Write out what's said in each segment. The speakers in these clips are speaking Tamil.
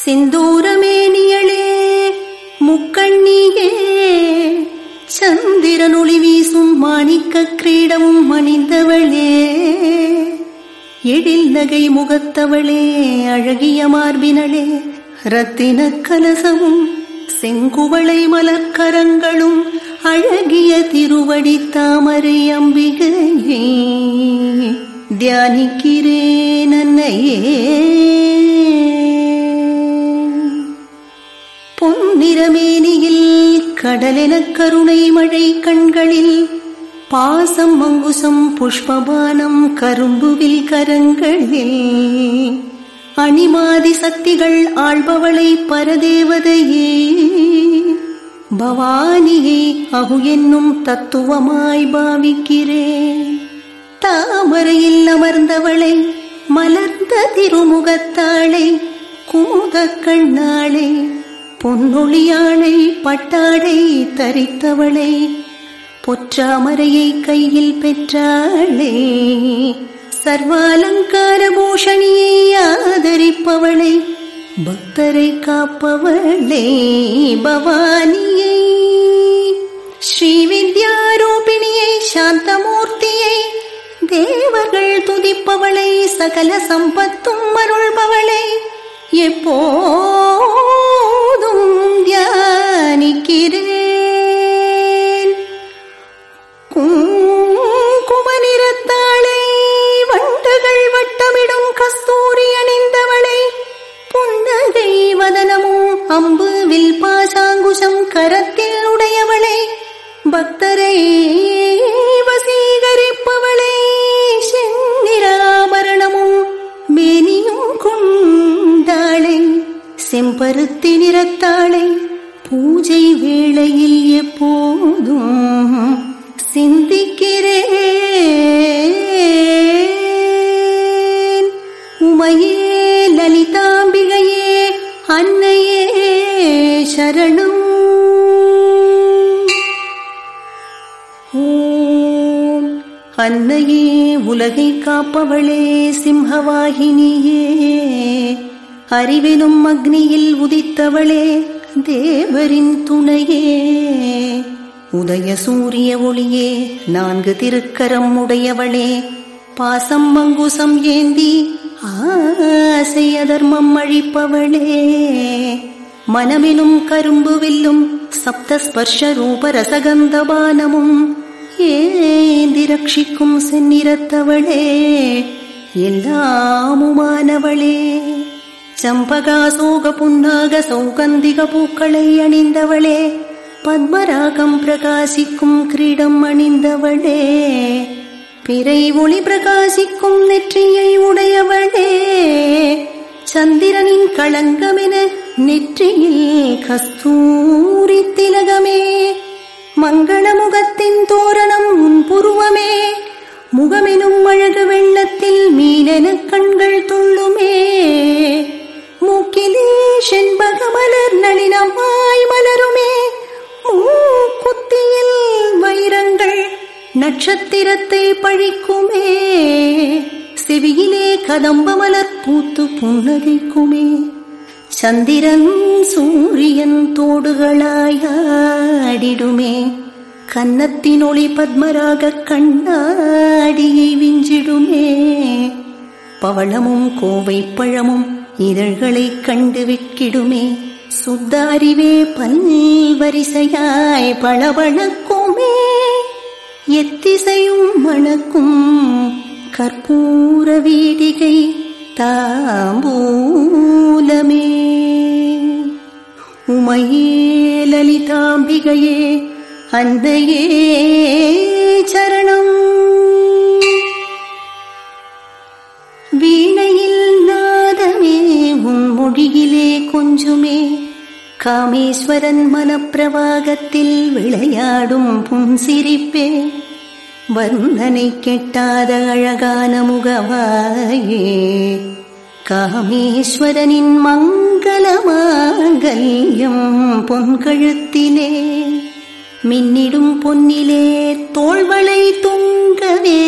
சிந்தூரமேனியளே முக்கண்ணியே சந்திரன் ஒளி வீசும் மாணிக்க கிரீடமும் அணிந்தவளே, எழில் நகை முகத்தவளே, அழகிய மார்பினளே, ரத்தின கலசமும் செங்குவளை மலர்க்கரங்களும் அழகிய திருவடி தாமரை அம்பிகையே தியானிக்கிறேன் அன்னையே. பொன்னிறமேனியில் கடலென கருணை மழை கண்களில் பாசம் அங்குசம் புஷ்பபானம் கரும்புவில் கரங்களில் அணிமாதி சக்திகள் ஆள்பவளை பரதேவதையே பவானியை அகு என்னும் தத்துவமாய் பாவிக்கிறேன். தாமரையில் அமர்ந்தவளை, மலர்ந்த திருமுகத்தாளை, குமுத கண்ணாளை, பொன்னொழியாளை, பட்டாடை தரித்தவளை, பொற்றாமரையை கையில் பெற்றாளே, சர்வாலங்கார பூஷணியை ஆதரிப்பவளை, பக்தரை காப்பவளே பவானியை, ஸ்ரீவித்யாரூபிணியை, சாந்தமூர்த்தியை, தேவர்கள் துதிப்பவளை, சகல சம்பத்தும் அருள்பவளை எப்போதும் தியானிக்கிறேன். குங்குமநிறத்தாளை, வண்டுகள் வட்டமிடும் கஸ்தூரி அணிந்தவளை, புன்னகை வதனமும் அம்பு வில் பாசாங்குசம் கரத்தில் உடையவளை, பக்தரை வசீகரிப்பவளை, செந்நிராபரணமும் மேனியும் கொண்டாளை, செம்பருத்தி நிறத்தாளை, பூஜை வேளையில் எப்போதும் சிந்திக்கிறேன். உமையே லலிதாம்பிகையே அன்னையே சரணம். ஓம் அன்னையே உலகை காப்பவளே சிம்ஹவாகினியே, அறிவிலும் அக்னியில் உதித்தவளே தேவரின் துணையே, உதய சூரிய ஒளியே, நான்கு திருக்கரம் உடையவளே, பாசம் மங்குசம் ஏந்தி ஆசைய தர்மம் அழிப்பவளே, மனமெனும் கரும்பு வில்லும் சப்தஸ்பர்ஷ ரூப ரசகந்தபானமும் ஏந்தி ரட்சிக்கும் செந்நிறத்தவளே, எல்லாமுமானவளே, சம்பகாசோக புன்னாக சௌகந்திக பூக்களை அணிந்தவளே, பத்மராகம் பிரகாசிக்கும் கிரீடம் அணிந்தவளே, பிறை ஒளி பிரகாசிக்கும் நெற்றியை உடையவளே, சந்திரனின் களங்கமென நெற்றியில் கஸ்தூரி திலகமே, மங்களமுகத்தின் தோரணம் உன் புருவமே, முகமெனும் அழகு வெள்ளத்தில் மீனென கண்கள் துள்ளுமே, மூக்கிலே செண்பக மலர் நளினமாய் மலருமே, மூக்குத்தியில் வைரங்கள் நட்சத்திரத்தை பழிக்குமே, செவியிலே கதம்ப மலர் பூத்து புன்னகைக்குமே, சந்திரன் சூரியன் தோடுகளாயாடிடுமே, கன்னத்தின் ஒளி பத்மராக கண்ணாடியை விஞ்சிடுமே, பவளமும் கோவை பழமும் இதழ்களை கண்டு விக்கிடுமே, சுத்த அறிவே பல்வரிசையாய் பளபளக்குமே, எத்திசையும் மணக்கும் கற்பூர வீடிகை தாம்பூலமே. உமையே லலிதாம்பிகையே அன்னையே சரணம். வீணையில் நாதமே உன் மொழியிலே கொஞ்சுமே, காமேஸ்வரன் மனப்பிரவாகத்தில் விளையாடும் புன்சிரிப்பே, வர்ணனை கெட்டாத அழகான முகவாயே, காமேஸ்வரனின் மங்கள மாங்கல்யம் பொன்கழுத்திலே, மின்னிடும் பொன்னிலே தோள்வளை தொங்கவே,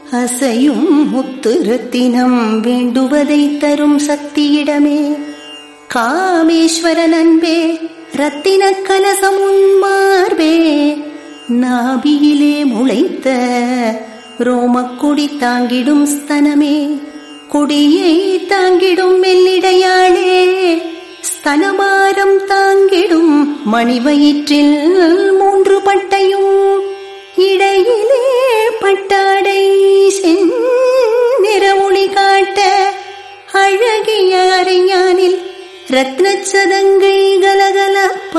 அசையும் முத்து ரத்தினம் வேண்டுவதை தரும் சக்தியிடமே, காமேஸ்வரன் அன்பே ரத்தின கலசம் உன்மார்பே, நாபியிலே முளைத்த ரோமக்குடி தாங்கிடும் ஸ்தனமே, கொடியை தாங்கிடும் மெல்லிடையாளே, ஸ்தனபாரம் தாங்கிடும் மணிவயிற்றில் 3 பட்டையும், இடையிலே பட்டாடை செந்நிற ஒளி காட்ட, அழகிய அரைஞானில் ரத்னச்சதங்கை கலகலப்ப,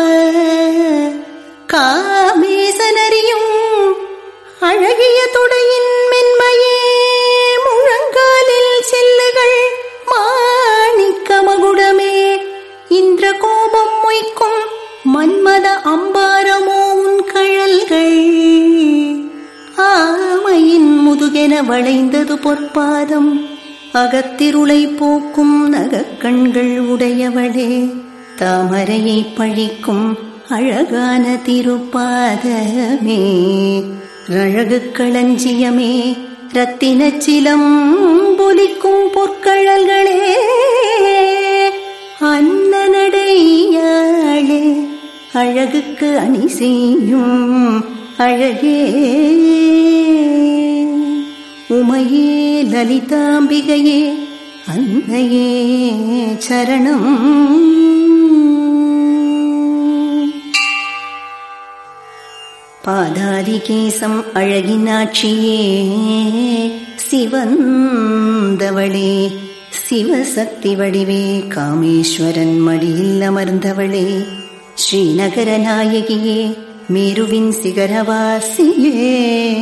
காமேசனறியும் அழகிய தொடையின் மென்மையே, முழங்காலில் செல்லுகள் மாணிக்க மகுடமே, இந்திர கோபம் மொய்க்கும் மன்மத அம்பாரமோ உன் கழல்கள், ஆமையின் முதுகென வளைந்தது பொற்பாதம், அகத்திருளை போக்கும் நகக்கண்கள் உடையவளே, தாமரையை பழிக்கும் அழகான திருப்பாதமே, அழகு களஞ்சியமே, ரத்தின சிலம்பொலிக்கும் பொற்கழல்களே, அன்னநடையாளே, அழகுக்கு அணி செய்யும் அழகே, உமையே லலிதாம்பிகையே அன்னையே சரணம். பாதாதிகேசம் அழகினாட்சியே, சிவந்தவளே சிவசக்தி வடிவே, காமேஸ்வரன் மடியில் அமர்ந்தவளே, ஸ்ரீநகர நாயகியே, மேருவின் சிகரவாசியே,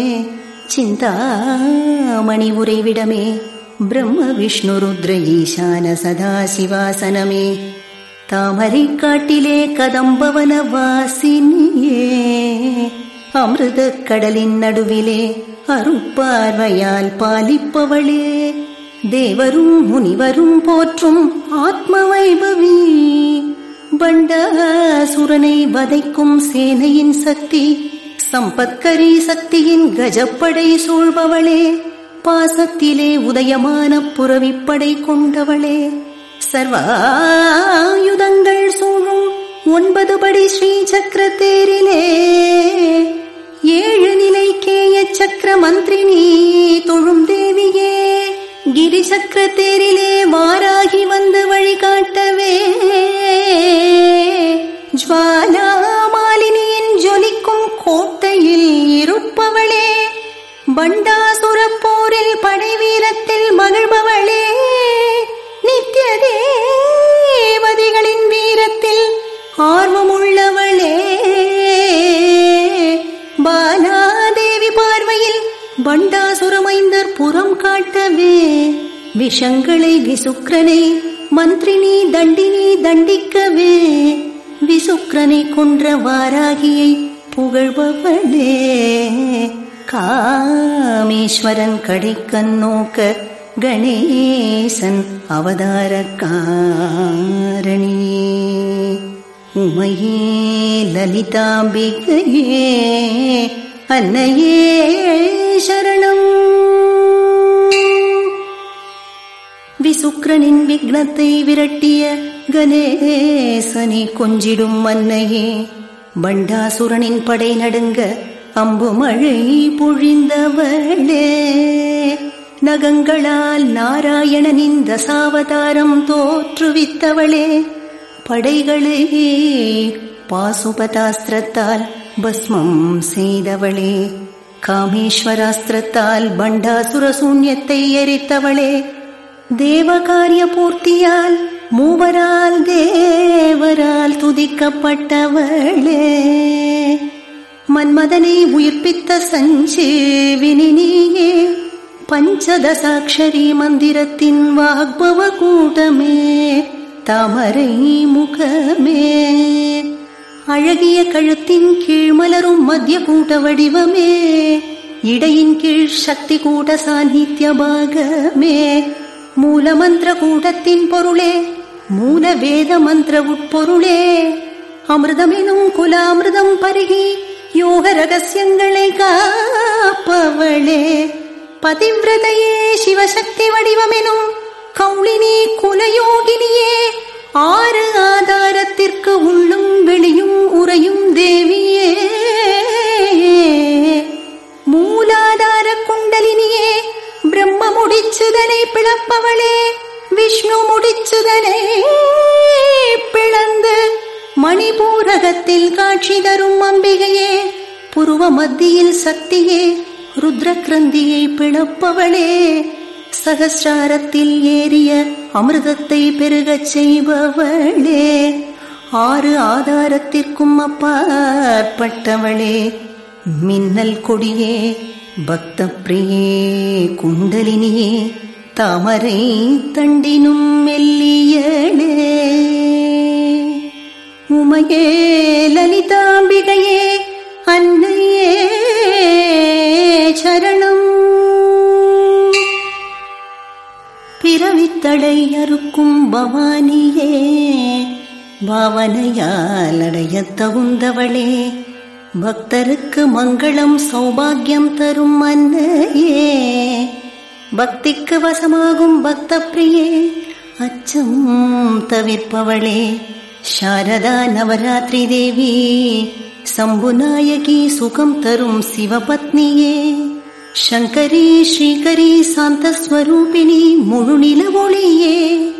சிந்தாமணி உறைவிடமே, பிரம்ம விஷ்ணு ருத்ர ஈசான சதாசிவாசனமே, தாமரை காட்டிலே கதம்பவன வாசினியே, அமிர்த கடலின் நடுவிலே அருட்பார்வையால் பாலிப்பவளே, தேவரும் முனிவரும் போற்றும் ஆத்ம வைபவி, பண்டாசுரனை வதைக்கும் சேனையின் சக்தி, சம்பத்கரி சக்தியின் கஜப்படை சூழ்பவளே, பாசத்திலே உதயமான புரவிப்படை கொண்டவளே, சர்வாயுதங்கள் சூழும் 9 படி ஸ்ரீ சக்கர தேரிலே, 7 நிலை கேய சக்கர மந்திரினி தொழும் தேவியே, கிரி சக்கர தேரிலே வாராகி வந்து வழிகாட்டவே, ஜ்வாலாமாலினியின் ஜொலிக்கும் கோட்டையில் இருப்பவளே, பண்டாசுர போரில் படை வீரத்தில் மகிழ்பவளே, நித்திய தேவதைகளின் வீரத்தில் ஆர்வமுள்ளவளே, பாலாதேவி பார்வையில் பண்டாசுரமைந்தர் புறம் காட்டவே, விஷங்களை விசுக்ரனை மந்திரினி தண்டினி தண்டிக்கவே, விசுக்ரனை கொன்ற வாராகியை புகழ்பவளே, காமேஸ்வரன் கடைக்கண் நோக்க கணேசன் அவதார காரணியே, உமையே லலிதாம்பிகையே அன்னையே சரணம். விசுக்ரனின் விக்னத்தை விரட்டிய கணேசனை கொஞ்சிடும் அன்னையே, பண்டாசுரனின் படை நடுங்க அம்பு மழை பொழிந்தவளே, நகங்களால் நாராயணனின் தசாவதாரம் தோற்றுவித்தவளே, படைகளே பாசுபதாஸ்திரத்தால் பஸ்மம் செய்தவளே, காமேஸ்வராஸ்திரத்தால் பண்டாசுர சூன்யத்தை எரித்தவளே, தேவகாரிய பூர்த்தியால் மூவரால் தேவரால் துதிக்கப்பட்டவளே, மன்மதனை உயிர்ப்பித்த சஞ்சீவினி நீயே, பஞ்சதசாட்சரி மந்திரத்தின் வாக்பவ கூட்டமே, தாமரை முகமே, அழகிய கழுத்தின் கீழ் மலரும் மத்திய கூட்ட வடிவமே, இடையின் கீழ் சக்தி கூட்ட சாநித்திய பாகமே, மூலமந்திர கூட்டத்தின் பொருளே, மூல வேத மந்திர உட்பொருளே, அமிர்தமெனும் குலாமிர்தம் பருகி யோக ரகசியங்களை காப்பவளே, பதிவிரதையே சிவசக்தி வடிவமெனும் கௌளினி குலயோகினியே, ஆறு ஆதாரத்திற்கு உள்ளும் வெளியும் உறையும் தேவியே, மூலாதார குண்டலினியே, பிரம்ம முடிச்சுதனை பிளப்பவளே, விஷ்ணு முடிச்சுதனை பிளந்து மணிபூரகத்தில் காட்சி தரும் அம்பிகையே, புருவ மத்தியில் சக்தியே, ருத்ர கிரந்தியை பிளப்பவளே, சகஸ்ராரத்தில் ஏறிய அமிர்தத்தை பெருகச் செய்பவளே, ஆறு ஆதாரத்திற்கும் அப்பாற்பட்டவளே, மின்னல் கொடியே, பக்த பிரியே, குண்டலினியே, தாமரை தண்டினும் மெல்லியளே, உமையே, லலிதாம்பிகையே, அன்னையே சரணம். பிறவித்தடை அறுக்கும் பவானியே, பாவனையால் அடைய தகுந்தவளே, பக்தருக்கு மங்களம் சௌபாகியம் தரும் அன்னையே, பக்திக்கு வசமாகும் பக்த பிரியே, அச்சம் தவிர்ப்பவளே, சாரதா நவராத்திரி தேவி, சம்புநாயகி, சுகம் தரும் சிவபத்னியே, சங்கரி ஸ்ரீகரி, சாந்தஸ்வரூபிணி, முழுநில ஒளியே,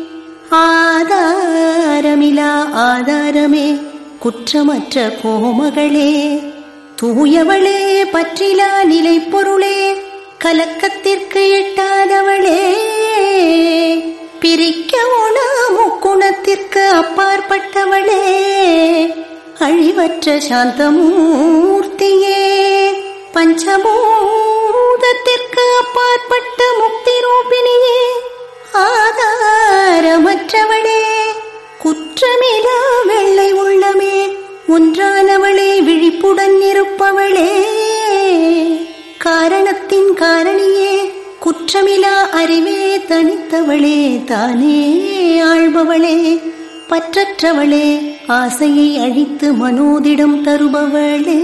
ஆதாரமிலா ஆதாரமே, குற்றமற்ற கோமகளே, தூயவளே, பற்றிலா நிலை பொருளே, கலக்கத்திற்கு எட்டாதவளே, பிரிக்க உணா முக்குணத்திற்கு அப்பாற்பட்டவளே, அழிவற்ற சாந்தமூர்த்தியே, பஞ்சபூதத்திற்கு அப்பாற்பட்ட முக்தி ரூபிணியே, ஆதாரமற்றவளே, குற்றமிலா வெள்ளை உள்ளமே, ஒன்றானவளே, விழிப்புடன் இருப்பவளே, காரணத்தின் காரணியே, குற்றமிலா அறிவே தனித்தவளே, தானே ஆள்பவளே, பற்றற்றவளே, ஆசையை அழித்து மனோதிடம் தருபவளே,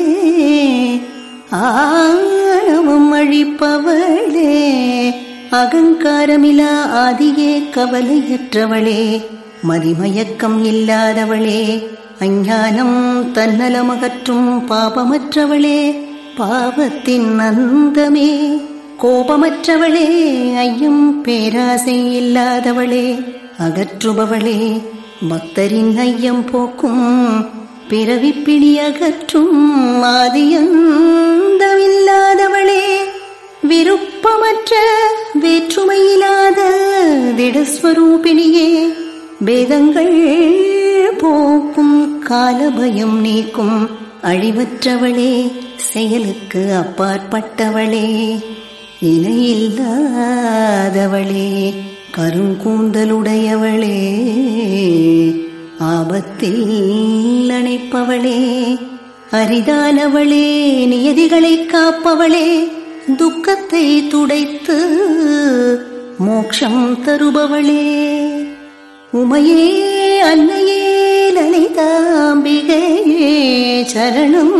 ஆணவம் அழிப்பவளே, அகங்காரமிலா ஆதியே, கவலையற்றவளே, மதிமயக்கம் இல்லாதவளே, அஞ்ஞானம் தன்னலமகற்றும் பாபமற்றவளே, பாவத்தின் அந்தமே, கோபமற்றவளே, ஐயம் பேராசை இல்லாதவளே, அகற்றுபவளே, பக்தரின் ஐயம் போக்கும் பிறவிப்பிடி அகற்றும் ஆதியந்தமில்லாதவளே, விருப்பமற்ற வேற்றுமையில்லாத திடஸ்வரூபிணியே, வேதங்கள் போக்கும் காலபயம் நீக்கும் அழிவற்றவளே, செயலுக்கு அப்பாற்பட்டவளே, இணையில்லாதவளே, கருங்கூந்தலுடையவளே, ஆபத்தில் அணைப்பவளே, அரிதானவளே, நியதிகளை காப்பவளே, துக்கத்தை துடைத்து மோட்சம் தருபவளே, உமையே, அன்னையே, லலிதாம்பிகையே சரணம்.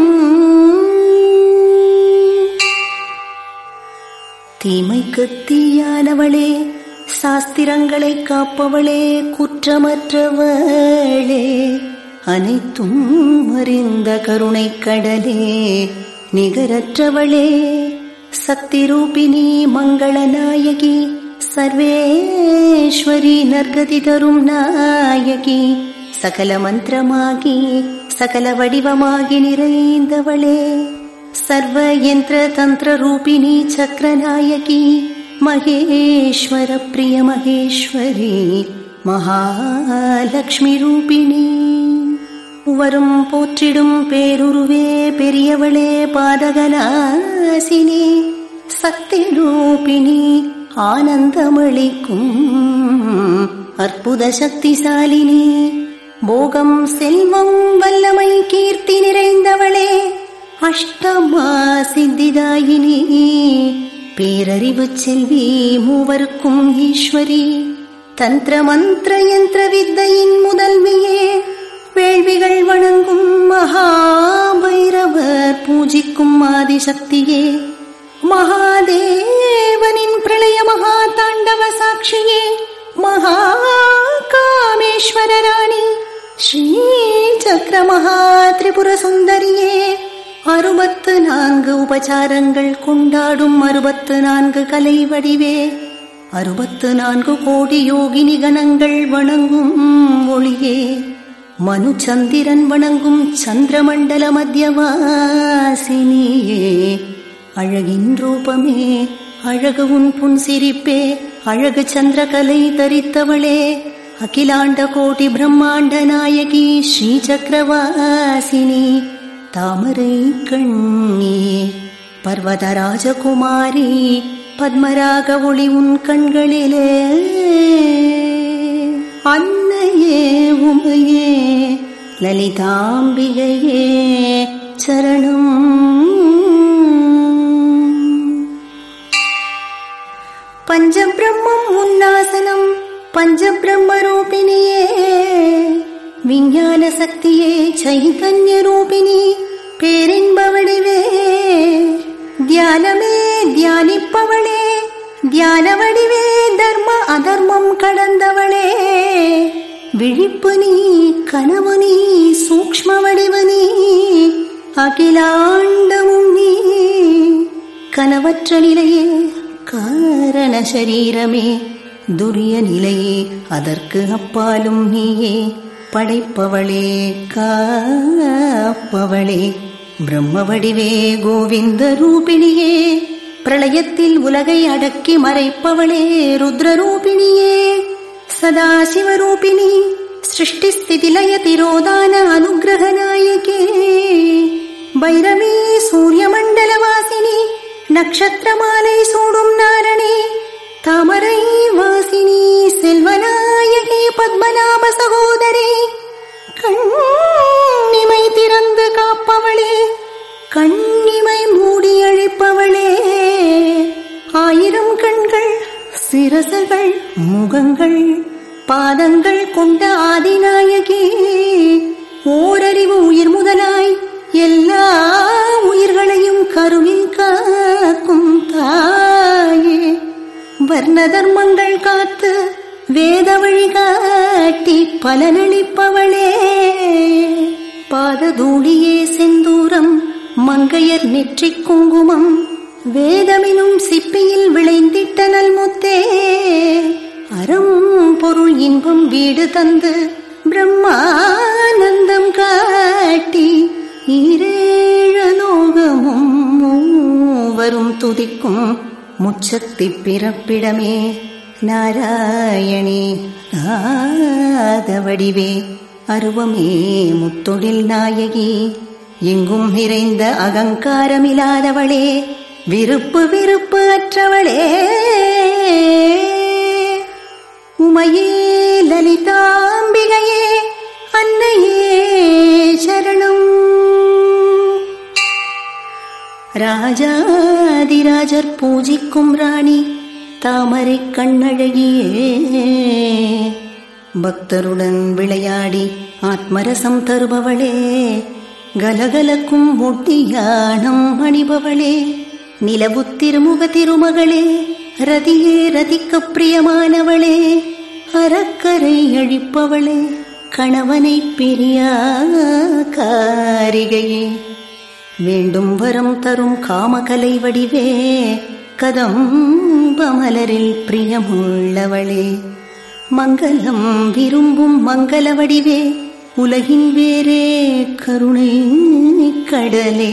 தீமைக்கு தீயானவளே, சாஸ்திரங்களை காப்பவளே, குற்றமற்றவளே, அனைத்தும் அறிந்த கருணை கடலே, நிகரற்றவளே, சக்தி ரூபிணி, மங்களநாயகி, சர்வேஸ்வரி, நற்கதி தரும் நாயகி, சகல மந்திரமாகி சகல வடிவமாகி நிறைந்தவளே, சர்வ யந்திர தந்திர ரூபிணி, சக்கரநாயகி, மகேஸ்வர பிரிய மகேஸ்வரி, மகாலட்சுமி ரூபிணி, வரும் போற்றிடும் பேருருவே, பெரியவளே, பாதகநாசினி, சக்தி ரூபிணி, ஆனந்தமளிக்கும் அற்புத சக்திசாலினி, போகம் செல்வம் வல்லமை கீர்த்தி நிறைந்தவளே, அஷ்டமா சித்திதாயினி, பேரறிவு செல்வி, மூவருக்கும் ஈஸ்வரி, தந்திர மந்திர யந்திர வித்தையின் முதல்வியே, வேள்விகள் வணங்கும் மகாபைரவர் பூஜிக்கும் ஆதிசக்தியே, மகாதேவனின் பிரளய மகா தாண்டவ சாட்சியே, மகாகாமேஸ்வர ராணி ஸ்ரீ சக்கர மகா திரிபுர சுந்தரியே, 64 உபசாரங்கள் கொண்டாடும் 64 கலை வடிவே, 64 கோடி யோகினி கணங்கள் வணங்கும் ஒளியே, மனு சந்திரன் வணங்கும் சந்திரமண்டல மத்தியவாசினியே, அழகின் ரூபமே, அழகு உன் புன்சிரிப்பே, அழகு சந்திரகலை தரித்தவளே, அகிலாண்ட கோடி பிரம்மாண்ட நாயகி ஸ்ரீ சக்கரவாசினி, தாமரை கண்ணியே, பர்வத ராஜகுமாரி, பத்மராக ஒளி உன் கண்களிலே, அன்னையே உமையே லலிதாம்பிகையே சரணம். பஞ்சபிரம்மம் உன்னாசனம் பஞ்சபிரம்ம ரூபிணியே, விஞ்ஞான சக்தியே சைதன்ய ரூபிணி, பேரின்ப வடிவே, தியானமே தியானிப்பவளே, தியான வடிவே, தர்ம அதர்மம் கடந்தவளே, விழிப்பு நீ, கனவு நீ, சூக்ஷ்ம வடிவு நீ, அகிலாண்டமும் நீ, கனவற்ற நிலையே, காரண சரீரமே, துரிய நிலையே, அதற்கு அப்பாலும் நீயே, படைப்பவளே, காப்பவளே, பிரம்ம வடிவே, கோவிந்த ரூபிணியே, பிரளயத்தில் உலகை அடக்கி மறைப்பவளே, ருத்ர ரூபிணியே, சதாசிவ ரூபிணி, சிருஷ்டி ஸ்திதி லய திரோதான அனுகிரக நாயகே, பைரவி சூரிய மண்டல வாசினி, நக்ஷத்திர மாலை சூடும் நாரணி, தாமரை வாசினி, செல்வநாயகி, பத்மநாப சகோதரி, கண்ணிமை திறந்து காப்பவளே, கண்ணிமை மூடி அழிப்பவளே, 1000 கண்கள், சிரசுகள், முகங்கள், பாதங்கள் கொண்ட ஆதிநாயகி, ஓரறிவு உயிர் முதலாய் எல்லா உயிர்களையும் கருவில் காக்கும் தாயே, வர்ண தர்மங்கள் காத்து வேத வழிகாட்டி பலனளிப்பவளே, பாததூளியே செந்தூரம், மங்கையர் நெற்றிக் குங்குமம், வேதமினும் சிப்பியில் விளைந்திட்ட நல்முத்தே, அறம் பொருள் இன்பம் வீடு தந்து பிரம்மானந்தம் காட்டி, 7 லோகமும் மூவரும் துதிக்கும் முச்சக்தி பிறப்பிடமே, நாராயணி நாத வடிவே, அருவமே முத்தொழில் நாயகி, எங்கும் நிறைந்த அகங்காரமில்லாதவளே, விருப்பு விருப்பு அற்றவளே, உமையே லலிதாம்பிகையே அன்னையே சரணம். ராஜாதிராஜர் பூஜிக்கும் ராணி, தாமரை கண்ணழகியே, பக்தருடன் விளையாடி ஆத்மரசம் தருபவளே, கலகலக்கும் ஒட்டியானம் அணிபவளே, நிலவு திருமுக திருமகளே, ரதியே ரதிக்க பிரியமானவளே, அறக்கரை அழிப்பவளே, கணவனை பிரியா காரிகையே, வேண்டும் வரம் தரும் காமகலை வடிவே, கதம்ப மலரில் பிரியமுள்ளவளே, மங்களம் விரும்பும் மங்கள வடிவே, உலகின் வேறே கருணை கடலே,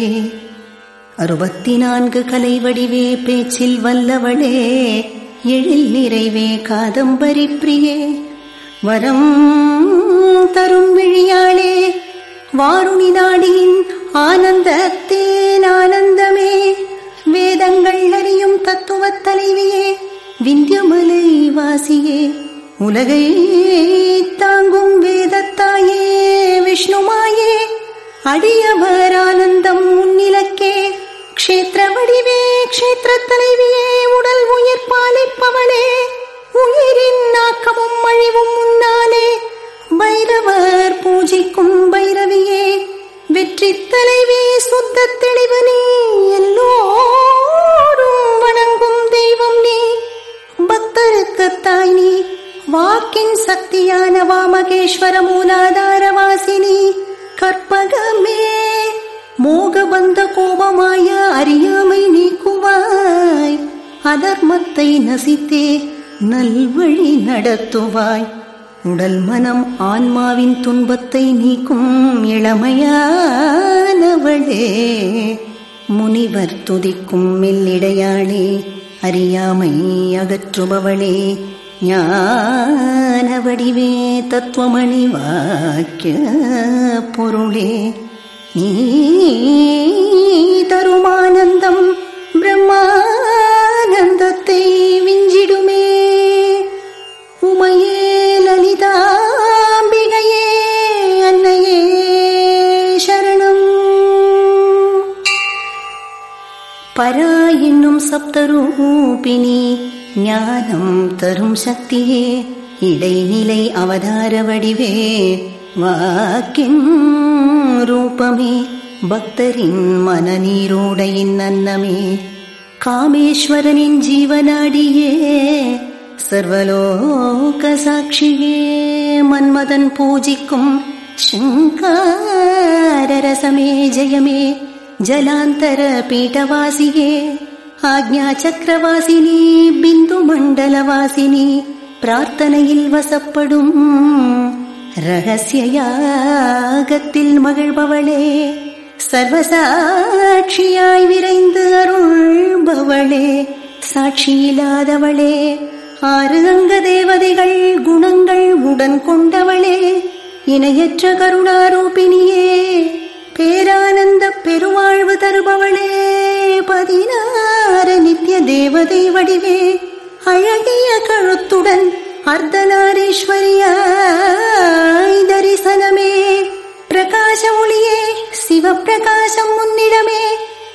64 கலை வடிவே, பேச்சில் வல்லவளே, எழில் நிறைவே, காதம்பரி பிரியே, வரம் தரும் விழியாளே, வாருணி நாடியின் ஆனந்தத்தேன் ஆனந்தமே, வேதங்கள் அறியும் தத்துவத் தலைவியே, விந்தியமலை வாசியே, உலகை தாங்கும் வேதத்தாயே, விஷ்ணுமாயே, அடியவர் ஆனந்தம் முன்னிலக்கே, க்ஷேத்திர வடிவே, க்ஷேத்திர தலைவியே, உடல் உயிர் பாலிப்பவளே, உயிரின் நாக்கமும் அழிவும் முன்னாலே, பைரவர் பூஜிக்கும் பைரவியே, வெற்றி தலைவி, சுத்த தெளிவு நீ, எல்லோரும் வணங்கும் தெய்வம் நீ, பக்தருக்கு தாய் நீ, மாகேஸ்வர மூலாதாரவாசினி கற்பகமே மோகபந்த கோபமாய அறியாமை நீக்குவாய் அதர்மத்தை நசித்தே நல்வழி நடத்துவாய் உடல் மனம் ஆன்மாவின் துன்பத்தை நீக்கும் இளமையானவளே முனிவர் துதிக்கும் மெல்லிடையாளே அறியாமை அகற்றுபவளே ஞான வடிவே தத்துவமணி வாக்கிய பொருளே நீ தருமானந்தம் பிரம்மானந்தத்தை விஞ்சிடுமே உமையே லலிதாம்பிகையே அன்னையே சரணம் பரா என்னும் சப்தரூபிணி ஞானம் தரும் சக்தியே இடைநிலை அவதார வடிவே வாக்கின் ரூபமே பக்தரின் மனநீரோடையின் அன்னமே காமேஸ்வரனின் ஜீவனாடியே சர்வலோக சாட்சியே மன்மதன் பூஜிக்கும் சங்காரரசமே ஜெயமே ஜலாந்தர பீட்டவாசியே ஆக்ஞா சக்கரவாசினி பிந்து மண்டலவாசினி பிரார்த்தனையில் வசப்படும் ரகசிய யாகத்தில் மகிழ்பவளே சர்வசாட்சியாய் விரைந்து அருள்பவளே சாட்சியில்லாதவளே ஆறு அங்க தேவதைகள் குணங்கள் உடன் கொண்டவளே இணையற்ற கருணாரூபிணியே பேரானந்த பெருவாழ்வு தருபவளே 16 நித்திய தேவதை வடிவே அழகிய கழுத்துடன் அர்த்தநாரீஸ்வரியாய் தரிசனமே பிரகாச ஒளியே சிவப்பிரகாசம் முன்னிடமே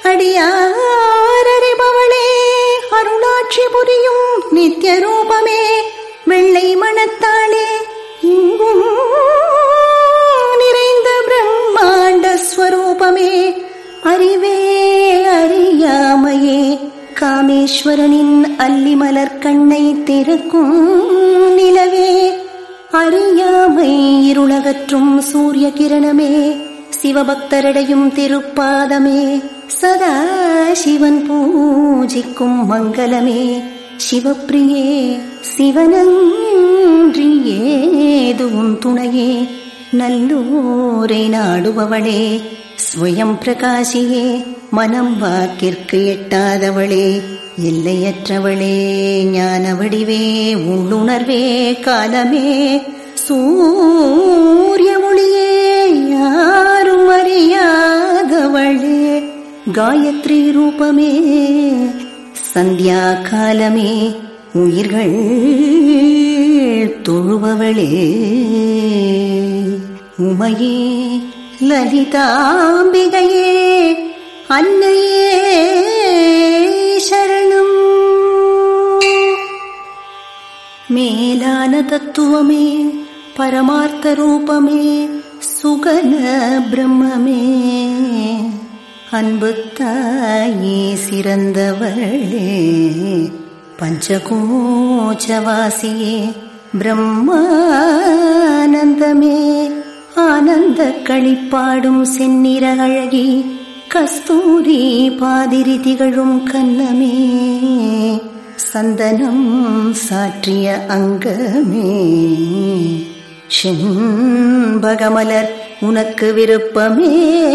அடியாரறிபவளே அருளாட்சி புரியும் நித்திய ரூபமே வெள்ளை மனத்தாளே இங்கும் நிறைந்த பிரம்மாண்ட ஸ்வரூபமே அறிவே அறியாமையே காமேஸ்வரனின் அல்லிமலர் கண்ணை திறக்கும் நிலவே அறியாமை இருளகற்றும் சூரிய கிரணமே சிவபக்தரடையும் திருப்பாதமே சதா சிவன் பூஜிக்கும் மங்களமே சிவப்பிரியே சிவனன்றி ஏதுவும் துணையே நல்லோரை நாடுபவளே ஸ்வயம் பிரகாசியே மனம் வாக்கிற்கு எட்டாதவளே எல்லையற்றவளே ஞான வடிவே உள்ளுணர்வே காலமே சூரிய ஒளியே யாரும் அறியாதவளே காயத்ரி ரூபமே சந்தியா காலமே உயிர்கள் தொழுபவளே உமையே லலிதாம்பிகையே அன்னையே சரணம் மேலான தத்துவமே பரமார்த்த ரூபமே சுகன பிரம்மமே அன்பு தாயே சிறந்தவளே பஞ்சகோச்சவாசியே பிரம்மானந்தமே ஆனந்த களிப்பாடும் செந்நிற அழகி கஸ்தூரி பாதிரி திகழும் கன்னமே சந்தனம் சாற்றிய அங்கமே செண்பகமலர் உனக்கு விருப்பமே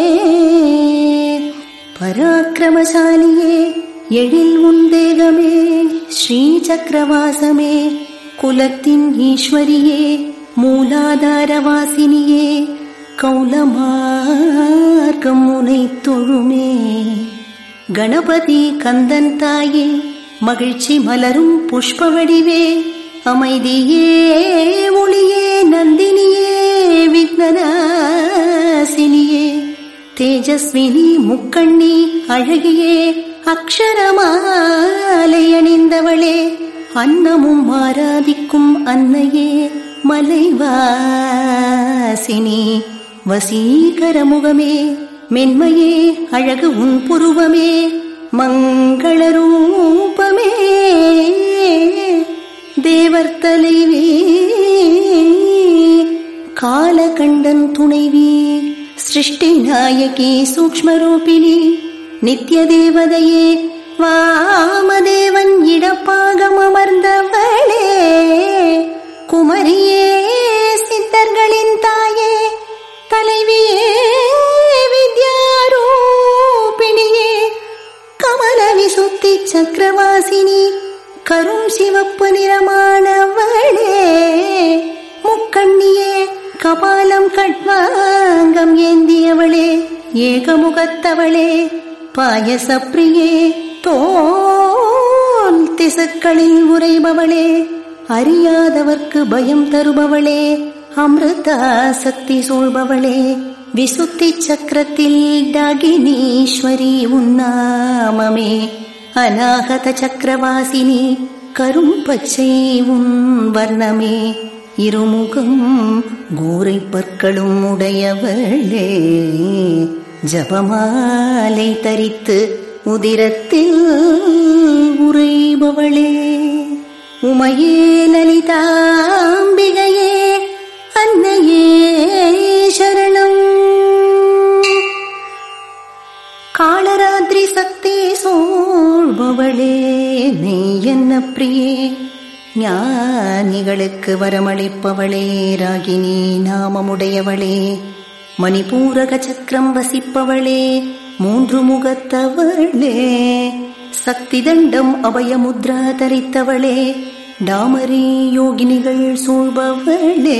பராக்கிரமசாலியே எழில் உந்தேகமே ஸ்ரீ சக்கரவாசமே குலத்தின் ஈஸ்வரியே மூலாதாரவாசினியே கௌலமார்க்கம் உனை தொழுமே கணபதி கந்தன் தாயே மகிழ்ச்சி மலரும் புஷ்பவடிவே அமைதியே ஒளியே நந்தினியே விக்னநாசினியே தேஜஸ்வினி முக்கண்ணி அழகியே அக்ஷரமாலை அணிந்தவளே அன்னமும் ஆராதிக்கும் அன்னையே மலைவாசினி வசீகர முகமே மென்மையே அழகு உன் புருவமே மங்கள ரூபமே தேவர் தலைவே கண்டன் துணைவி, சிருஷ்டி நாயகி, சூக்ஷ்மரூபிணி, நித்ய தேவதையே, வாமதேவன் இடப்பாகம் அமர்ந்தவளே, குமரியே, சித்தர்களின் தாயே, தலைவியே, வித்யாரூபிணியே, கமல விசுத்தி சக்கரவாசினி, கரும் சிவப்பு நிறமானவளே, முக்கண்ணியே, கபாலம் கட்வாங்கம் ஏந்தியவளே, ஏகமுகத்தவளே, பாயசப்பிரியே, தோல் திசுக்களில் உறைபவளே, அறியாதவர்க்கு பயம் தருபவளே, அமிர்தா சக்தி சூழ்பவளே, விசுத்தி சக்கரத்தில் டாகினீஸ்வரி உன்னாமமே, அநாகத சக்கரவாசினி, கரும் பச்சை உன் வர்ணமே, இருமுகம் கூரை பற்களும் உடையவளே, ஜபமாலை தரித்து உதிரத்தில் உறைபவளே, உமையே, லலிதாம்பிகையே, அன்னையே சரணம். காளராத்திரி சக்தி சூழ்பவளே, நீ என்ன பிரியே, ஞானிகளுக்கு வரமளிப்பவளே, ராகினி நாமமுடையவளே, மணிபூரக சக்கரம் வசிப்பவளே, மூன்று முகத்தவளே, சக்தி தண்டம் அபயமுத்ரா தரித்தவளே, டாமரி யோகினிகள் சூழ்பவளே,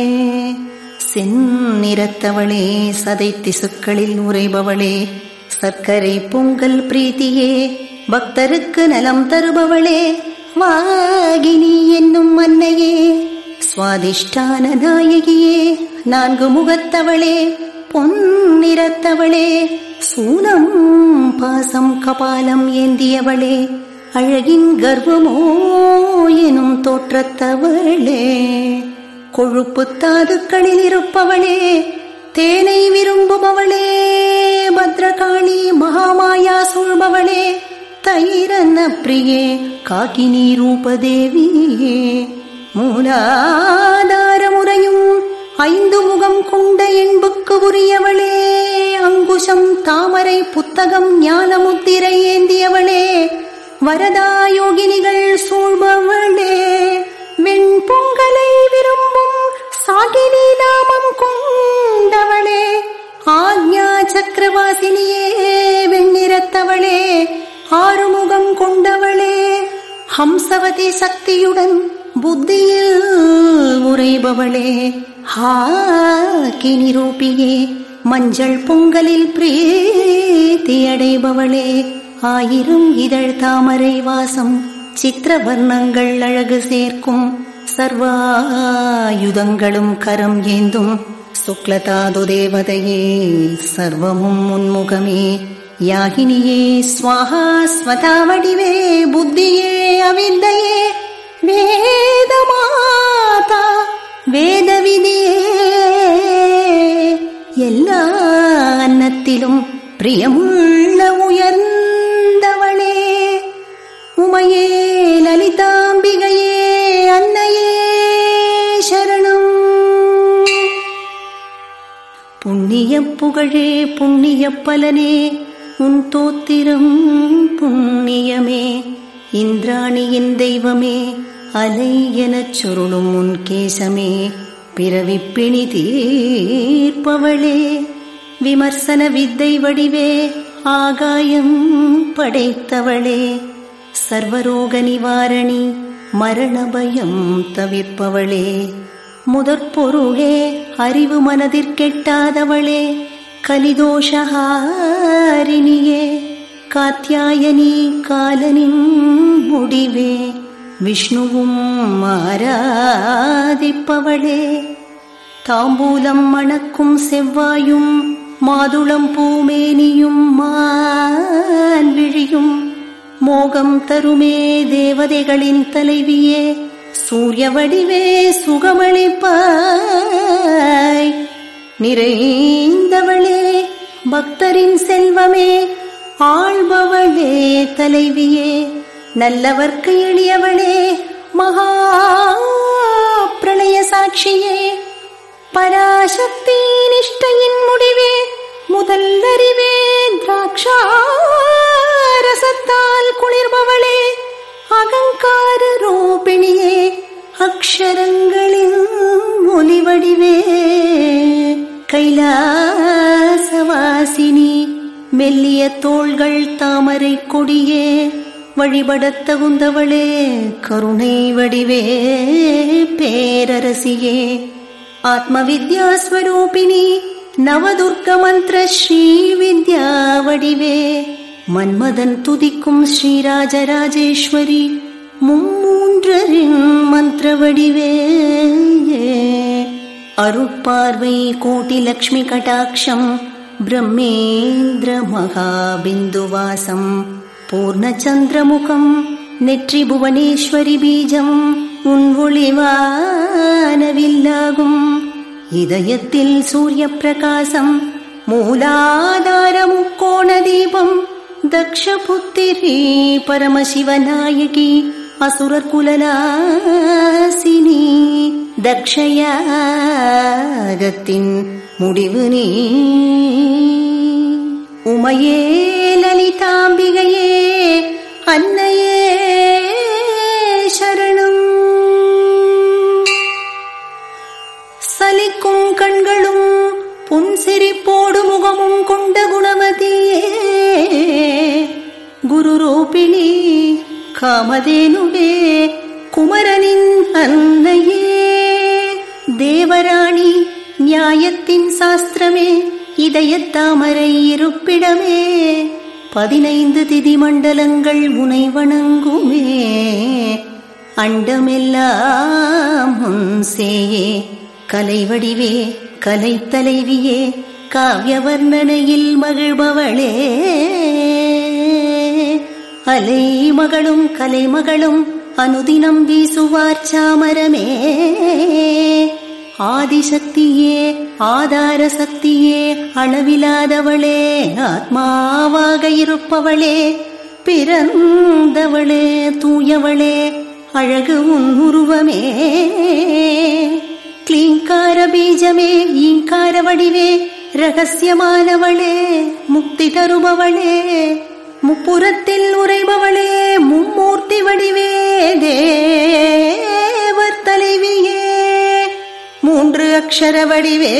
செந்நிறத்தவளே, சதை திசுக்களில் உறைபவளே, சர்க்கரை பொங்கல் பிரீத்தியே, பக்தருக்கு நலம் தருபவளே, வாகினி என்னும் அன்னையே, சுவாதிஷ்டான நாயகியே, நான்கு முகத்தவளே, பொன்னிறத்தவளே, சூலம் பாசம் கபாலம் ஏந்தியவளே, அழகின் கர்வமோ எனும் தோற்றத்தவளே, கொழுப்பு தாதுக்களில் இருப்பவளே, தேனை விரும்புபவளே, பத்ரகாளி மகாமாயா சூழ்பவளே, தைரன்ன பிரியே, காக்கினி ரூபதேவியே, மூலாதாரமுறையும் ஐந்து முகம் கொண்ட என்புக்கு உரியவளே, அங்குஷம் தாமரை புத்தகம் ஞானமுத்திரை ஏந்தியவளே, வரதா யோகினிகள் சூழ்பவளே, வெண்பொங்கலை விரும்பும் சாகினி நாமம் கொண்டவளே, ஆக்ஞா சக்கரவாசினியே, வெண்ணிறத்தவளே, ஆறுமுகம் கொண்டவளே, ஹம்சவதி சக்தியுடன் புத்தியில் உறைபவளே, ஹாக்கினி ரூபியே, மஞ்சள் பொங்கலில் பிரீத்தி அடைபவளே, ஆயிரம் இதழ் தாமரை வாசம், சித்திரவர்ணங்கள் அழகு சேர்க்கும், சர்வாயுதங்களும் கரம் ஏந்தும், சுக்லதாது தேவதையே, சர்வமும் உன்முகமே, யாகினியே, ஸ்வாஹா ஸ்வதா வடிவே, புத்தியே, அவித்தையே, வேதமாதா வேதவிதியே, எல்லா அன்னத்திலும் பிரியமுள்ள உயர்ந்தவளே, உமையே, லலிதாம்பிகையே, அன்னையே சரணம். புண்ணிய புகழே, புண்ணிய பலனே, உன் தோத்திரம் புண்ணியமே, இந்திராணியின் தெய்வமே, அலை எனச் சுருளும் உன் கேசமே, பிறவிப்பிணி தீர்ப்பவளே, விமர்சன வித்தை வடிவே, ஆகாயம் படைத்தவளே, சர்வரோக நிவாரணி, மரண பயம் தவிர்ப்பவளே, முதற்பொருளே, அறிவு மனதிற்கெட்டாதவளே, கலிதோஷஹாரிணியே, காத்யாயனி காலனின் முடிவே, விஷ்ணுவும் ஆராதிப்பவளே, தாம்பூலம் மணக்கும் செவ்வாயும், மாதுளம் பூமேனியும், மான் விழியும், மோகம் தருமே தேவதைகளின் தலைவியே, சூரிய வடிவே, சுகமளிப்பாய் நிறைந்தவளே, பக்தரின் செல்வமே, ஆள்பவளே, தலைவியே, நல்லவர்க்கு எளியவளே, மகா பிரளய சாட்சியே, பராசக்தி நிஷ்டையின் முடிவே முதல் அறிவே திராட்சாரசத்தால் குளிர்பவளே அகங்கார ரூபிணியே அக்ஷரங்களின் ஒலிவடிவே கைலாசவாசினி மெல்லிய தோள்கள் தாமரை கொடியே வழிபடத் தகுந்தவளே கருணை வடிவே பேரரசியே ஆத்மவித்யாஸ்வரூபிணி நவதுர்க்க மந்திர ஸ்ரீ வித்யா வடிவே மன்மதன் துதிக்கும் ஸ்ரீராஜராஜேஸ்வரி மும்மூன்றரின் மந்திர வடிவே அருட்பார்வை கோட்டி லக்ஷ்மி கடாட்சம் பிரம்மேந்திர மகாபிந்துவாசம் பூர்ணச்சந்திரமுகம் நெற்றி புவனேஸ்வரி பீஜம் உன் ஒளிவானவில்லாகும் இதயத்தில் சூரிய பிரகாசம் மூலாதார முக்கோண தீபம் தக்ஷபுத்திரி பரமசிவநாயகி அசுரர் குலநாசினி தக்ஷயாகத்தின் முடிவு நீ உமையே லலிதாம்பிகையே அன்னையே சரணம். சலிக்கும் கண்களும் புன்சிரிப்போடு முகமும் கொண்ட குணவதியே குரு ரூபிணி காமதேனுவே குமரனின் அன்னையே தேவராணி நியாயத்தின் சாஸ்திரமே இதயத்தாமரை இருப்பிடமே 15 திதி மண்டலங்கள் உனை வணங்குமே அண்டமெல்லாம் முன்சேயே கலைவடிவே கலைத்தலைவியே காவிய வர்ணனையில் மகிழ்பவளே அலை மகளும் கலைமகளும் அனுதினம் வீசுவார் சாமரமே ஆதிசக்தியே ஆதார சக்தியே அளவிலாதவளே ஆத்மாவாக இருப்பவளே பிறந்தவளே தூயவளே அழகு உன் உருவமே க்ளீங்கார பீஜமே ஈங்கார வடிவே ரகசியமானவளே முக்தி தருபவளே முப்புறத்தில் உறைபவளே மும்மூர்த்தி வடிவே தேவர் தலைவியே 3 அக்ஷர வடிவே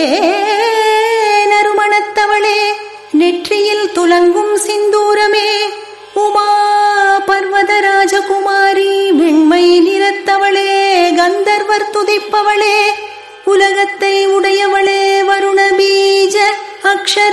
நறுமணத்தவளே நெற்றியில் துலங்கும் சிந்தூரமே உமா பர்வத ராஜகுமாரி வெண்மை நிறத்தவளே கந்தர்வர் துதிப்பவளே உலகத்தை உடையவளே வருண பீஜ அக்ஷர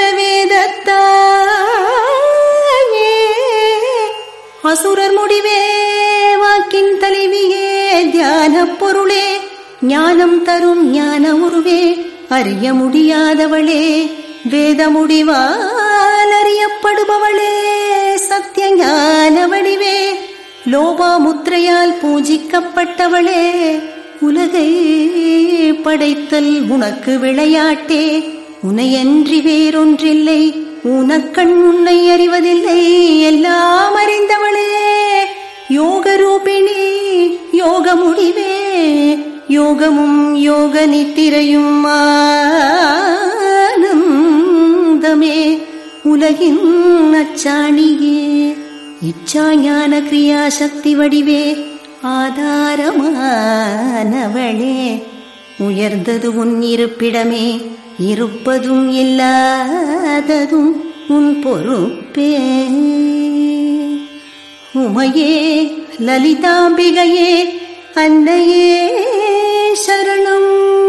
வேதத்தாயே அசுரர் முடிவே வாக்கின் தலைவியே தியான பொருளே ஞானம் தரும் ஞான உருவே அறிய முடியாதவளே வேத முடிவால் அறியப்படுபவளே சத்திய ஞான வடிவே லோபா முத்திரையால் பூஜிக்கப்பட்டவளே உலகை படைத்தல் உனக்கு விளையாட்டே உனையன்றி வேறொன்றில்லை உனக்கண் உன்னை அறிவதில்லை எல்லாம் அறிந்தவளே யோக ரூபிணி யோக முடிவே யோகமும் யோக நித்திரையும் ஆனந்தமே உலகின் அச்சாணியே இச்சா ஞான கிரியா சக்தி வடிவே ஆதாரமானவளே உயர்ந்தது உன் இருப்பிடமே இருப்பதும் இல்லாததும் உன் பொறுப்பே உமையே லலிதாம்பிகையே அன்னையே சரணம்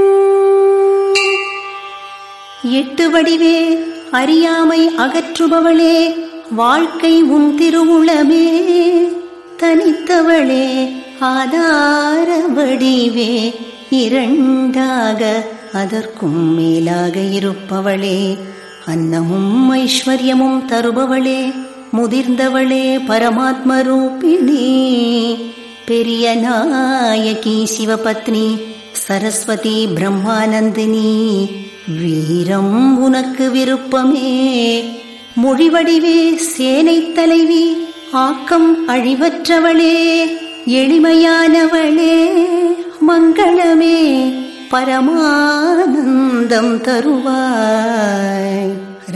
8 வடிவே அறியாமை அகற்றுபவளே வாழ்க்கை உன் திருவுளமே தனித்தவளே ஆதார வடிவே இரண்டாக அதற்கும் மேலாக இருப்பவளே அன்னமும் ஐஸ்வர்யமும் தருபவளே முதிர்ந்தவளே பரமாத்ம ரூபிணி பெரிய நாயகி சிவபத்னி சரஸ்வதி பிரம்மானந்தினி வீரம் உனக்கு விருப்பமே மொழிவடிவே சேனை தலைவி ஆக்கம் அழிவற்றவளே எளிமையானவளே மங்களமே பரமானந்தம் தருவாய்.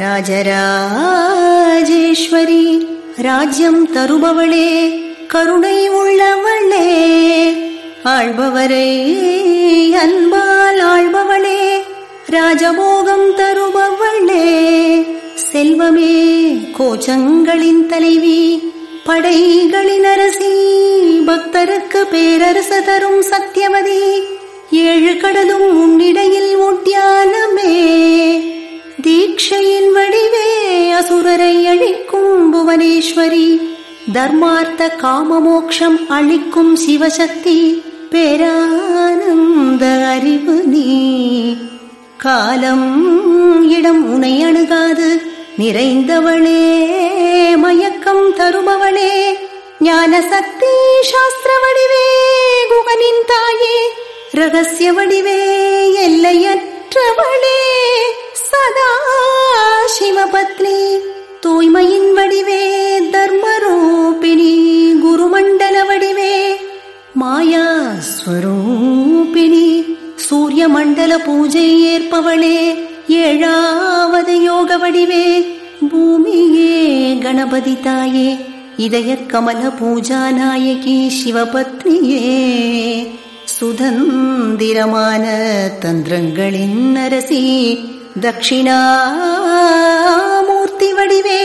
ராஜராஜேஸ்வரி ராஜ்யம் தருபவளே, கருணை உள்ளவளே, ஆள்பவரை அன்பால் ஆள்பவளே, ராஜபோகம் தருபவளே, செல்வமே கோச்சங்களின் தலைவி, படைகளின் அரசி, பக்தருக்கு பேரரசு தரும் சத்தியவதி, 7 கடலும் உன்னிடையில் உட்யானமே, தீட்சையின் வடிவே, அசுரரை அழிக்கும் புவனேஸ்வரி, தர்மார்த்த காமமோக்ஷம் அளிக்கும் சிவசக்தி, பேரானந்த அறிவு நீ, காலம் இடம் உனை அணுகாது நிறைந்தவளே, மயக்கம் தருபவளே, ஞான சக்தி சாஸ்திர வடிவே, குகனின் தாயே, ரகசிய வடிவே, எல்லையற்றவளே, சதா சிவபத்னி, தூய்மையின் வடிவே, தர்மரூபிணி, குருமண்டல வடிவே, மாயா ஸ்வரூபிணி, சூரிய மண்டல பூஜை ஏற்பவளே, 7வது யோக வடிவே, பூமியே கணபதி தாயே, இதய கமல பூஜா நாயகி சிவபத்னியே, சுதந்திரமான தந்திரங்களின் அரசி, தட்சிணாமூர்த்தி வடிவே,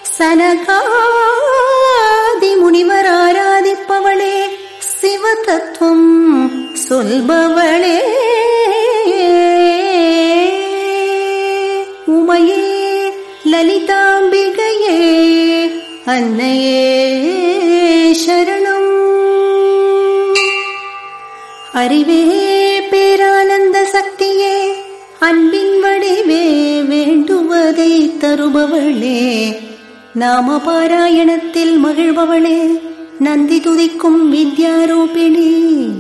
சனகாதி முனிவர் ஆராதிப்பவளே, சிவ தத்துவம் சொல்பவளே, உமையே லலிதாம்பிகையே, அன்னையே சரணம். அறிவே பேரானந்த சக்தியே, அன்பின் வடிவே, வேண்டுவதை தருபவளே, நாம பாராயணத்தில் மகிழ்பவளே, நந்தி துதிக்கும் வித்யாரூபிணி,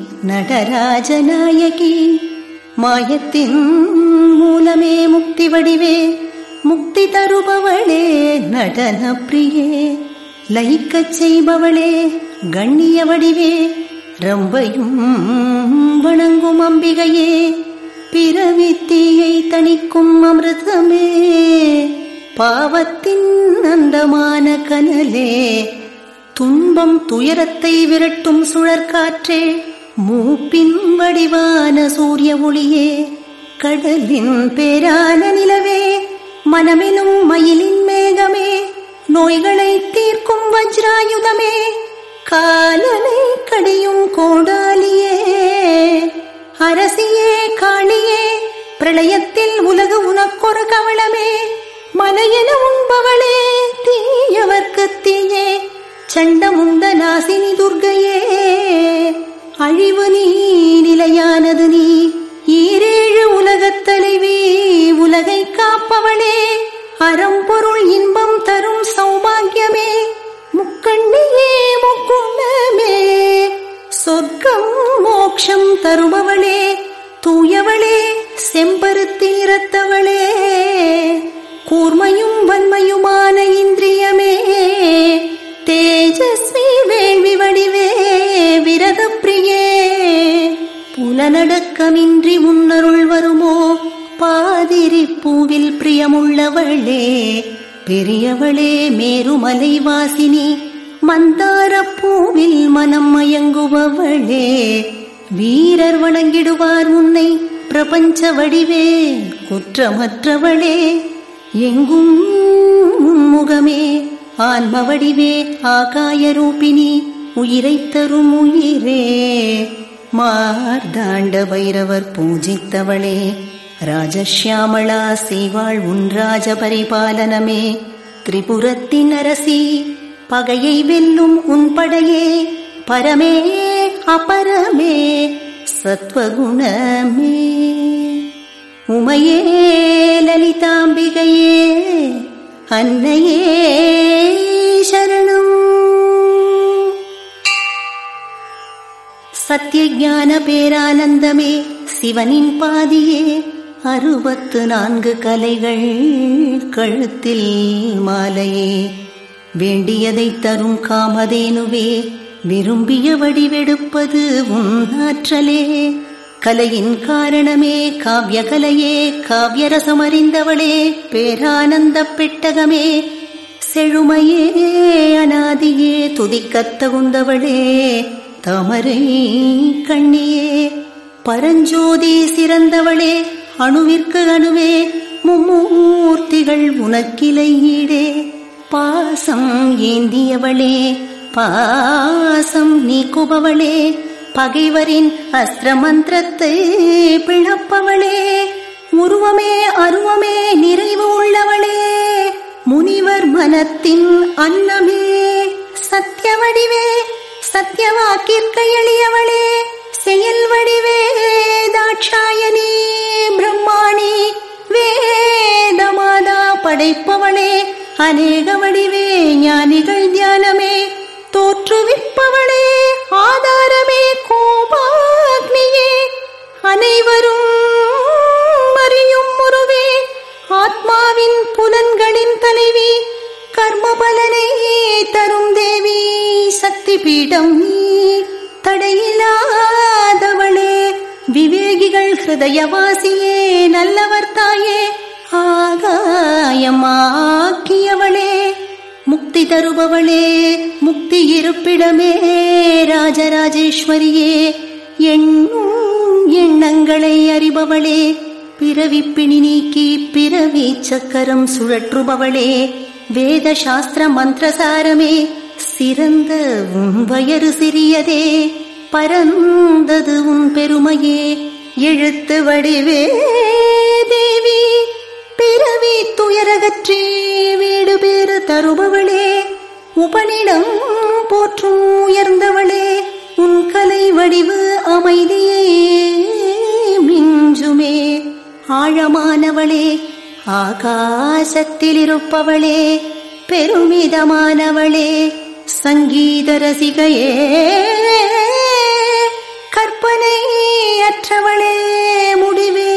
நடராஜநாயகி, மாயத்தின் மூலமே முக்தி வடிவே, முக்தி தருபவளே, நடன பிரியே, லயிக்கச் செய்பவளே, கண்ணிய வடிவே, ரம்பையும் வணங்கும் அம்பிகையே, பிறவித்தீயை தணிக்கும் அமிர்தமே, பாவத்தின் அந்தமான கனலே, துன்பம் துயரத்தை விரட்டும் சுழற்காற்றே, மூப்பின் வடிவான சூரிய ஒளியே, கடலின் பேரான நிலவே, மனமெனும் மயிலின் மேகமே, நோய்களை தீர்க்கும் வஜ்ராயுதமே, காலனை கடியும் கோடாலியே, அரசியே காளியே, பிரளயத்தில் உலகு உனக்கொரு கவளமே, மலையென உண்பவளே, தீயவர்க்கு தீயே, சண்டமுண்ட நாசினி துர்க்கையே, அழிவு நீ நிலையானது நீ, 7 உலகத் தலைவி, உலகை காப்பவளே, அறம்பொருள் இன்பம் தரும் சௌபாகியமே, முக்கண்ணியே முக்குணமே, சொர்க்கம் மோட்சம் தருபவளே, தூயவளே, செம்பருத்தீரத்தவளே, கூர்மையும் வன்மையுமான இந்திரியமே, தேஜஸ்வி வேள்வி வடிவே, விரத பிரியே, புலனடக்கமின்றி உன்னருள் வருமோ, பாதிரி பூவில் பிரியமுள்ளவளே, பெரியவளே, மேருமலை வாசினி, மந்தார பூவில் மனம் மயங்குபவளே, வீரர் வணங்கிடுவார் உன்னை, பிரபஞ்ச வடிவே, குற்றமற்றவளே, எங்கும் முகமே, ஆன்ம வடிவே, ஆகாய ரூபிணி, உயிரை தரும் உயிரே, மார்தாண்ட பைரவர் பூஜித்தவளே, ராஜஷ்யாமளா செய்வாள் உன் ராஜ பரிபாலனமே, திரிபுரத்தின் அரசி, பகையை வெல்லும் உன் படையே, பரமே அபரமே, சத்வகுணமே, உமையே லலிதாம்பிகையே, அன்னையே சரணம். சத்யஞான பேரானந்தமே, சிவனின் பாதியே, 64 கலைகள் கழுத்தில் மாலையே, வேண்டியதை தரும் காமதேனுவே, விரும்பிய வடிவெடுப்பது உன் ஆற்றலே, கலையின் காரணமே காவிய கலையே, காவியரசமறிந்தவளே, பேரானந்த பெட்டகமே, செழுமையே அநாதியே, துதிக்கத் தகுந்தவளே, தாமரை கண்ணியே, பரஞ்சோதி சிறந்தவளே, அணுவிற்கு அணுவே, மும்மூர்த்திகள் உனக்கிலை ஈடே, பாசம் ஏந்தியவளே, பாசம் நீக்குபவளே, பகைவரின் அஸ்திர மந்திரத்தை பிளப்பவளே, உருவமே அருவமே நிறைவு உள்ளவளே, முனிவர் மனத்தின் அன்னமே, சத்திய வடிவே, சத்தியவாக்கிற்கு எளியவளே, செயல் வடிவே, தாட்சாயணி பிரம்மாணி, வேதமாதா படைப்பவளே, அநேக வடிவே, ஞானிகள் தியானமே, தோற்றுவிப்பவளே, ஆதாரமே, கோபாக்னியே, அனைவரும் அறியும் உருவே, ஆத்மாவின் புலன்களின் தலைவி, கர்ம பலனை தரும் தேவி, சக்தி பீடம் நீ, தடையில்லாதவளே, விவேகிகள் ஹிருதயவாசியே, நல்லவர் தாயே, ஆகாயமாக்கியவளே, முக்தி தருபவளே, முக்தி இருப்பிடமே, ராஜராஜேஸ்வரியே, எண்ணும் எண்ணங்களை அறிபவளே, பிறவி பிணி நீக்கி பிறவி சக்கரம் சுழற்றுபவளே, வேத சாஸ்திர மந்திரசாரமே, சிறந்த உன் வயறு சிறியதே, பரந்தது உன் பெருமையே, எழுத்து வடிவே தேவி, பிறவி துயரகற்றே, வீடு பேறு தருபவளே, உபனிடம் போற்றும் உயர்ந்தவளே, உன் கலை வடிவு அமைதியே மிஞ்சுமே, ஆழமானவளே, ஆகாசத்தில் இருப்பவளே, பெருமிதமானவளே, சங்கீத ரசிகையே, கற்பனை அற்றவளே, முடிவே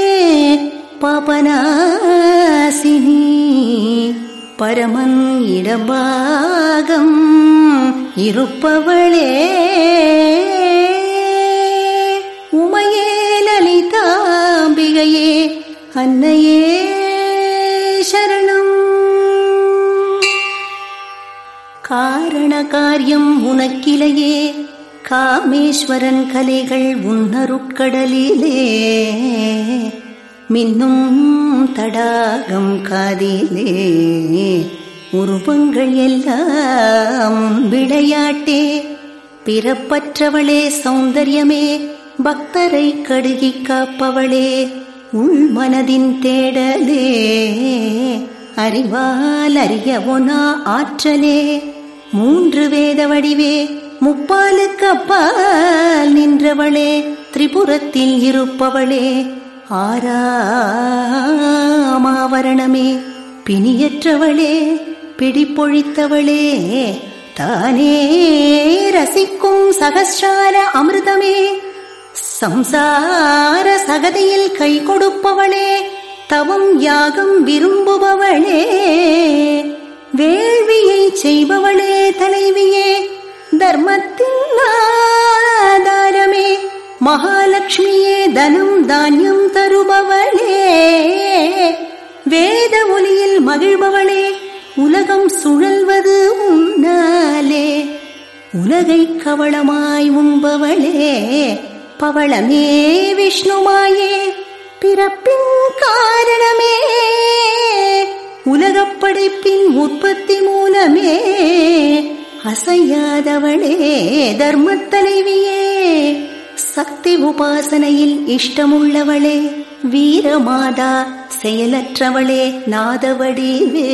பாபநாசினி, பரமன் இடபாகம் இருப்பவளே, உமையே லலிதாம்பிகையே, அன்னையே சரணம். காரண காரியம் உனக்கிலையே, காமேஸ்வரன் கலைகள் உன்னருட்கடலிலே, மின்னும் தடாகம் காதிலே, உருவங்கள் எல்லாம் விளையாட்டே, பிறப்பற்றவளே, சௌந்தர்யமே, பக்தரை கடுகி காப்பவளே, உள் மனதின் தேடலே, அறிவால் அறியவொனா ஆற்றலே, மூன்று வேத வடிவே, முப்பாலுக்கு அப்பால் நின்றவளே, திரிபுரத்தில் இருப்பவளே, ஆராமாவரணமே, பிணியற்றவளே, பிடிப்பொழித்தவளே, தானே ரசிக்கும் சகஸ்ரார அமிர்தமே, சம்சார சகதியில் கை கொடுப்பவளே, தவம் யாகம் விரும்புபவளே, வேள்வியை செய்பவளே, தலைவியே, தர்மத்தின் ஆதாரமே, மகாலட்சுமியே, தனம் தானியம் தருபவளே, வேத ஒலியில் மகிழ்பவளே, உலகம் சுழல்வது உன்னாலே, உலகை கவளமாய் உண்பவளே, பவளமே விஷ்ணுமாயே, பிறப்பின் காரணமே, உலகப் படைப்பின் உற்பத்தி மூலமே, அசையாதவளே, தர்மத் தலைவியே, சக்தி உபாசனையில் இஷ்டமுள்ளவளே, வீரமாதா, செயலற்றவளே, நாதவடிவே,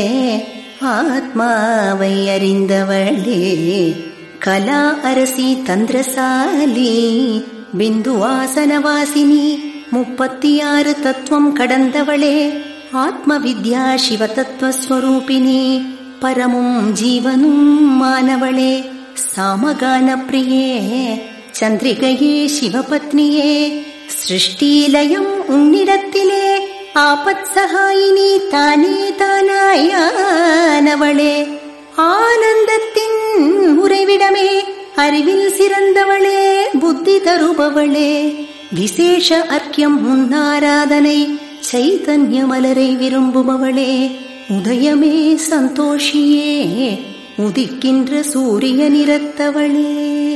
ஆத்மாவை அறிந்தவளே, கலா அரசி, தந்திரசாலி, பிந்துவாசனவாசினி, 36 தத்துவம் கடந்தவளே, ஆத்ம வித்யா சிவதத்துவஸ்வரூபிணி, பரமும் ஜீவனும் மானவளே, சாமகான பிரியே, சந்திரிகையே, சிவபத்னியே, சிருஷ்டிலயம் உன்னிடத்திலே, ஆபத் சகாயினி, தானே தானாயானவளே, ஆனந்தத்தின் உறைவிடமே, அறிவில் சிறந்தவளே, புத்தி தருபவளே, விசேஷ அர்க்கியம் முன்னாராதனை சைதன்ய மலரை விரும்புபவளே, உதயமே சந்தோஷியே, உதிக்கின்ற சூரிய நிறத்தவளே,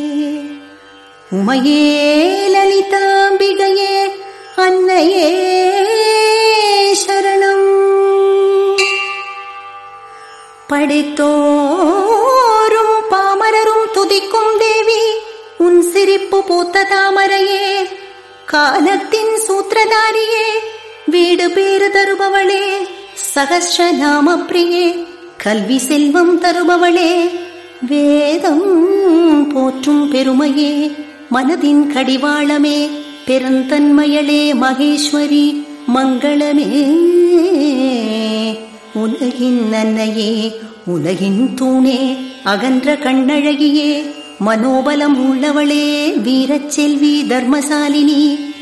உமையே லலிதாம்பிகையே, அன்னையே சரணம். படைத்தோரும் பாமரரும் துதிக்கும் தேவி, உன் சிரிப்பு பூத்த தாமரையே, காலத்தின் சூத்திரதாரியே, வீடு பேறு தருபவளே, சகஸ்ர நாம பிரியே, கல்வி செல்வம் தருபவளே, வேதம் போற்றும் பெருமையே, மனதின் கடிவாளமே, பெருந்தன்மையளே, மகேஸ்வரி மங்களமே, உலகின் அன்னையே, உலகின் தூணே, அகன்ற கண்ணழகியே, மனோபலம் உள்ளவளே, வீரச்செல்வி தர்மசாலினி,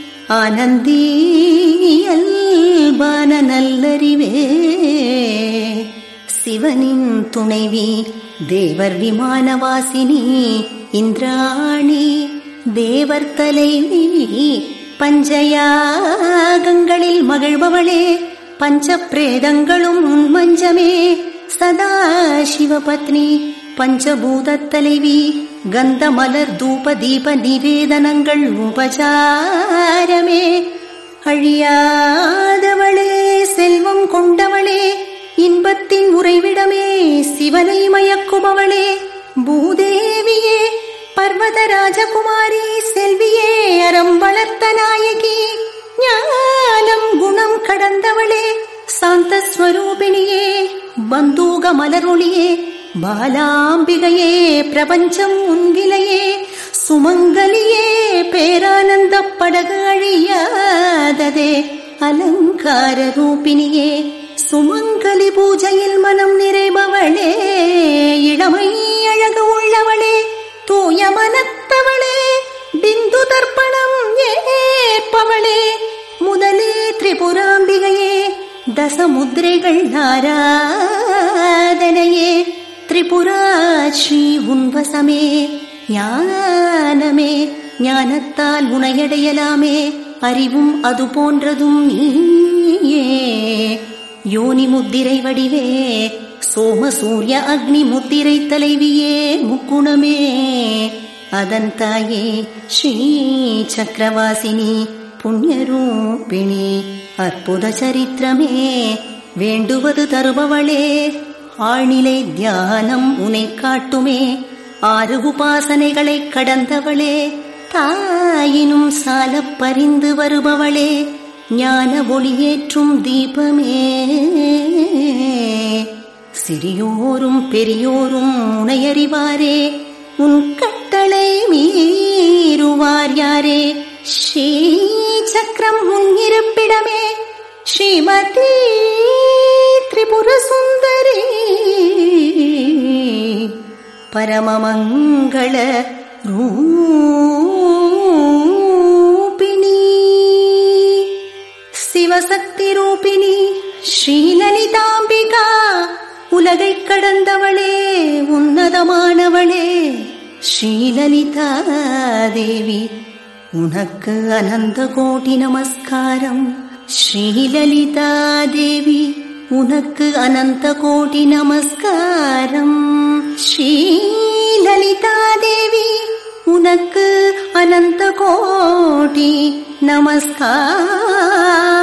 ஆனந்தியல்பான நல்லறிவே, சிவனின் துணைவி, தேவர் விமானவாசினி, இந்திராணி, தேவர் தலைவி, பஞ்சயாகங்களில் மகிழ்பவளே, பஞ்ச பிரேதங்களும் மஞ்சமே, சதா சிவபத்னி, பஞ்சபூத தலைவி, கந்த மலர் தூப தீப நிவேதனங்கள் உபசாரமே, அழியாதவளே, செல்வம் கொண்டவளே, இன்பத்தின் உறைவிடமே, சிவனை மயக்குபவளே, பூதேவியே, பர்வத ராஜகுமாரி, செல்வியே, அறம் வளர்த்த நாயகி, ஞானம் குணம் கடந்தவளே, சாந்த ஸ்வரூபிணியே, பந்தூக மலரொளியே, பாலாம்பிகையே, பிரபஞ்சம் உன்விலையே, சுமங்கலியே, பேரானந்த படகு அழியாததே, அலங்கார ரூபிணியே, சுமங்கலி பூஜையில் மனம் நிறைபவளே, இளமை அழகு உள்ளவளே, தூய மனத்தவளே, பிந்து தர்ப்பணம் ஏற்பவளே, முதலே திரிபுராம்பிகையே, தசமுத்ரைகள் ஆராதனையே, திரிபுரா ஸ்ரீ உன்வசமே, ஞானமே, ஞானத்தால் உனையடையலாமே, அறிவும் அது போன்றதும் நீயே, யோனி முத்திரை வடிவே, சோம சூரிய அக்னி முத்திரை தலைவியே, முக்குணமே, அதன் தாயே, ஸ்ரீ சக்கரவாசினி, புண்ணியரூபிணி, அற்புத சரித்திரமே, வேண்டுவது தருபவளே, ஆழ்நிலை தியானம் உனை காட்டுமே, 6 உபாசனைகளை கடந்தவளே, தாயினும் சால பரிந்து வருபவளே, ஞான ஒளியேற்றும் தீபமே, சிறியோரும் பெரியோரும் உனையறிவாரே, உன் கட்டளை மீறுவார் யாரே, ஸ்ரீ சக்கரம் உன் இருப்பிடமே, ஸ்ரீமதி திரிபுர சுந்தரி, பரமமங்கள ரூபிணி, சிவசக்தி ரூபிணி, ஸ்ரீலலிதாம்பிகா, உலகை கடந்தவளே, உன்னதமானவளே, ஸ்ரீலலிதா தேவி, உனக்கு அனந்த கோடி நமஸ்காரம், ஸ்ரீலலிதா தேவி, உனக்கு அனந்த கோடி நமஸ்காரம், ஸ்ரீலலிதா தேவி, உனக்கு அனந்த கோடி நமஸ்காரம்.